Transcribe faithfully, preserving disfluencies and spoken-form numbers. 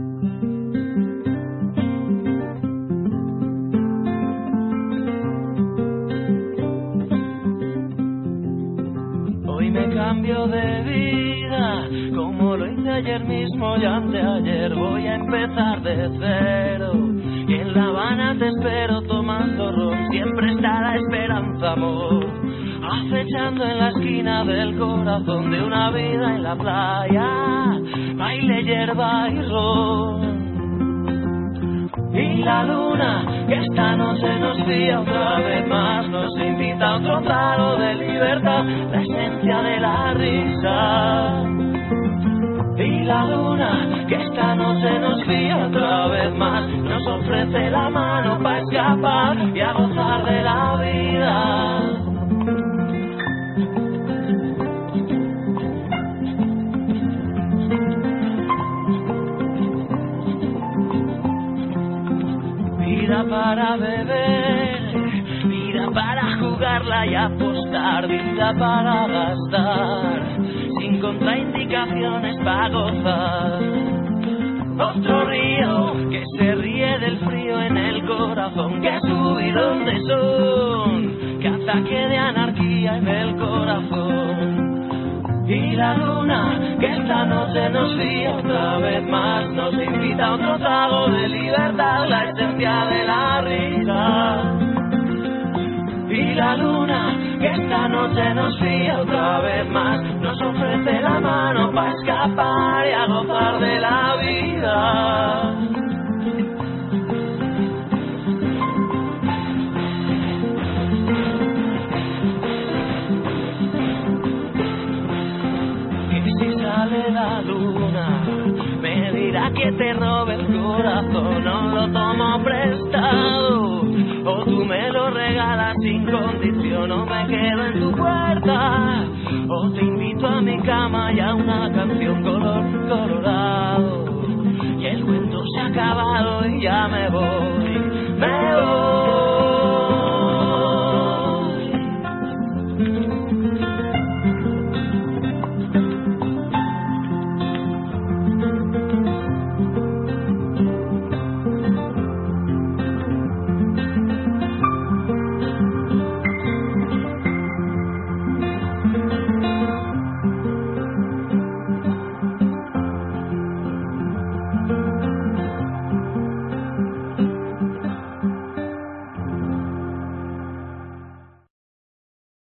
Hoy me cambio de vida, como lo hice ayer mismo y anteayer. Voy a empezar de cero, y en La Habana te espero tomando ron. Siempre está la esperanza, amor, acechando en la esquina del corazón de una vida en la playa, baile, hierba y ron. Y la luna, que esta noche nos guía otra vez más, nos invita a otro trago de libertad, la esencia de la risa. Y la luna, que esta noche nos guía otra vez más, nos ofrece la mano para escapar y a gozar de la vida. Vida para beber, vida para jugarla y apostar, vida para gastar, sin contraindicaciones para gozar. Otro río que se ríe del frío en el corazón, que subidón de son, que ataque de anarquía en el corazón. Y la luna, que esta noche nos guía otra vez más, nos invita a otro trago de libertad, la esencia de la risa. Y la luna, que esta noche nos guía otra vez más, nos ofrece la mano para escapar y a gozar de la vida. Sale la luna, me dirá que te robe el corazón, no lo tomo prestado, o tú me lo regalas sin condición, o me quedo en tu puerta, o te invito a mi cama y a una canción color colorado.